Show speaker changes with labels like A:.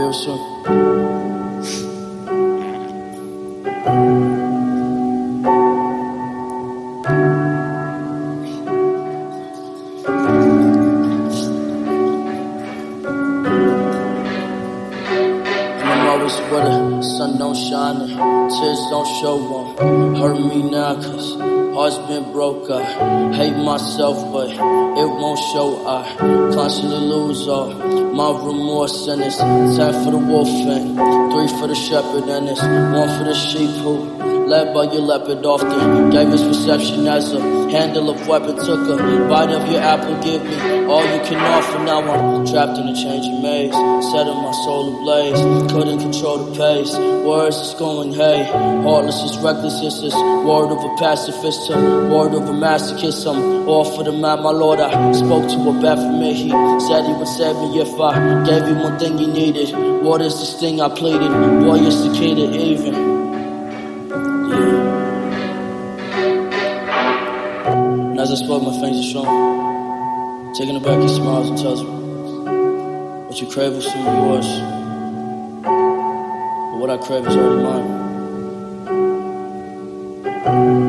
A: real soon. Where the sun don't shine and tears don't show one. Hurt me now cause heart's been broke. I hate myself but it won't show. I constantly lose all my remorse, and it's 10 for the wolf and 3 for the shepherd, and it's 1 for the sheep who led by your leopard often gave his perception as a handle of weapon. Took a bite of your apple, give me all you can offer. Now I'm trapped in a changing maze, setting my soul ablaze. Couldn't control the pace, words is going hey. Heartless is reckless, it's this word of a pacifist to word of a masochist. I'm all for the man, my lord. I spoke to a bat for me, he said he would save me if I gave him one thing he needed. What is this thing I pleaded? Boy, it's the key to even. And as I spoke, my fingers are strong, taking it back, he smiles and tells me, what you crave will soon be yours, but what I crave is already mine.